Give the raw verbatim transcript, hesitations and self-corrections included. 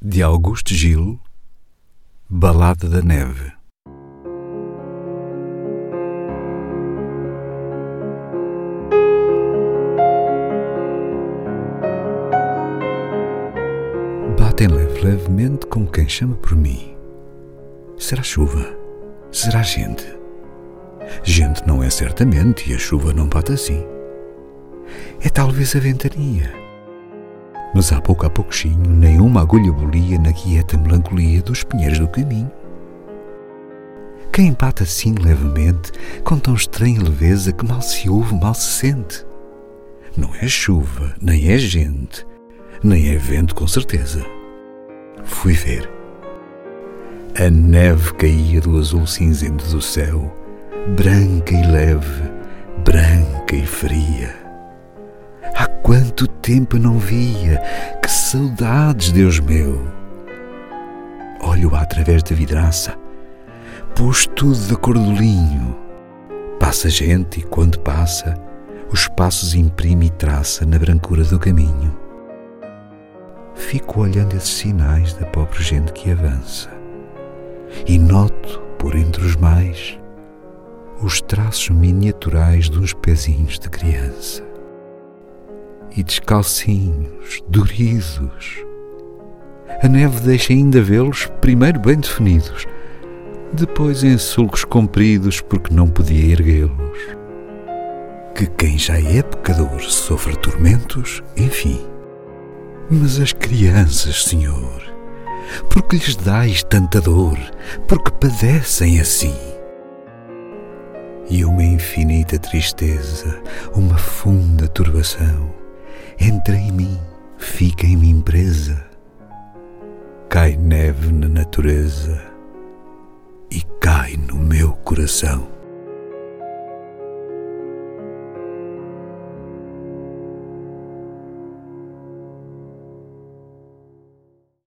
de Augusto Gil, Balada da Neve. Batem leve, levemente como quem chama por mim. Será chuva? Será gente? Gente não é certamente, e a chuva não bate assim. É talvez a ventania. Mas há pouco a pouquinho nenhuma agulha bolia na quieta melancolia dos pinheiros do caminho. Quem bate assim levemente, com tão estranha leveza que mal se ouve, mal se sente. Não é chuva, nem é gente, nem é vento com certeza. Fui ver. A neve caía do azul cinzento do céu, branca e leve, branca e fria. Há quanto tempo não via, que saudades, Deus meu! Olho-a através da vidraça, pôs tudo da cor do linho. Passa gente e, quando passa, os passos imprime e traça na brancura do caminho. Fico olhando esses sinais da pobre gente que avança e noto, por entre os mais, os traços miniaturais de uns pezinhos de criança. E descalcinhos, duridos. A neve deixa ainda vê-los primeiro bem definidos, depois em sulcos compridos porque não podia erguê-los. Que quem já é pecador sofra tormentos, enfim. Mas as crianças, Senhor, porque lhes dais tanta dor, porque padecem assim? E uma infinita tristeza, uma funda turbação, entra em mim, fica em mim presa. Cai neve na natureza e cai no meu coração.